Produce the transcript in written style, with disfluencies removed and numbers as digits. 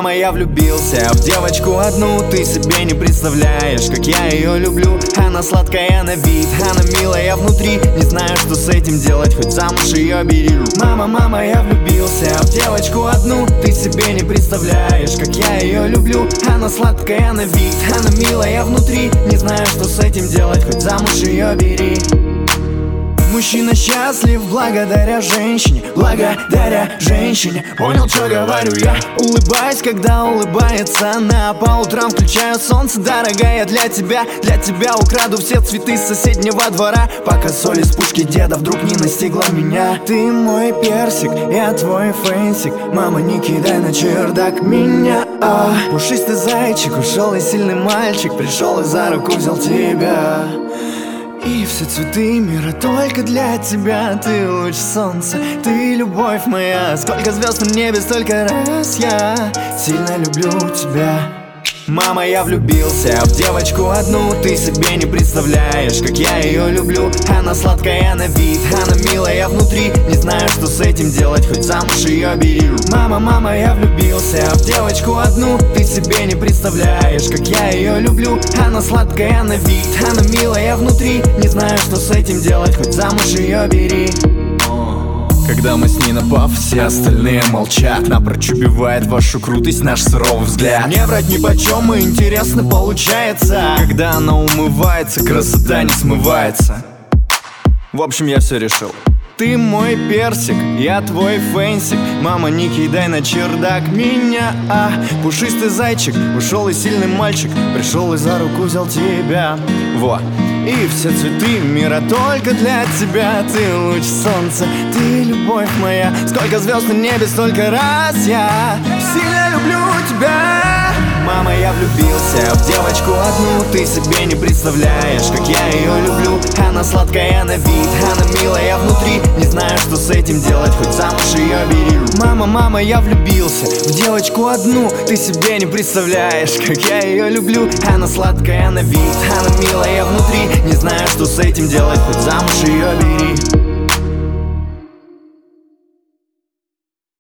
Мама, я влюбился в девочку одну. Ты себе не представляешь, как я ее люблю. Она сладкая на вид, она милая внутри. Не знаю, что с этим делать, хоть замуж ее бери. Мама, я влюбился в девочку одну. Ты себе не представляешь, как я ее люблю. Она сладкая на вид, она милая внутри. Не знаю, что с этим делать, хоть замуж ее бери. Мужчина счастлив благодаря женщине, Понял, что говорю я? Улыбаюсь, когда улыбается она. По утрам включаю солнце, дорогая, для тебя украду все цветы с соседнего двора, пока соль из пушки деда вдруг не настигла меня. Ты мой персик, я твой фэнсик. Мама, не кидай на чердак меня. Пушистый зайчик, ушел и сильный мальчик пришел и за руку взял тебя. И все цветы мира только для тебя. Ты луч солнца, ты любовь моя. Сколько звезд на небе, столько раз я сильно люблю тебя. Мама, я влюбился в девочку одну. Ты себе не представляешь, как я ее люблю. Она сладкая на вид, она милая внутри. Не знаю, что с этим делать, хоть замуж ее бери. Мама, я влюбился в девочку одну. Ты себе не представляешь, как я ее люблю. Она сладкая на вид, она милая внутри. Не знаю, что с этим делать, хоть замуж ее бери. Когда мы с ней на паф, все остальные молчат. Напрочь убивает вашу крутость наш суровый взгляд. Не врать нипочем, и интересно получается. Когда она умывается, красота не смывается. В общем, я все решил. Ты мой персик, я твой фэнсик. Мама, не кидай на чердак меня. Пушистый зайчик, ушел и сильный мальчик пришел и за руку взял тебя. Вот. И все цветы мира только для тебя. Ты луч солнца, ты любовь моя. Сколько звезд на небе, столько раз я сильно люблю тебя. Мама, я влюбился в девочку одну. Ты себе не представляешь, как я ее люблю. Она сладкая на вид, она милая внутри. Не знаю, что с этим делать, хоть замуж ее бери. Мама, я влюбился в девочку одну. Ты себе не представляешь, как я ее люблю. Она сладкая на вид, она милая внутри. Не знаю, что с этим делать, хоть замуж ее бери.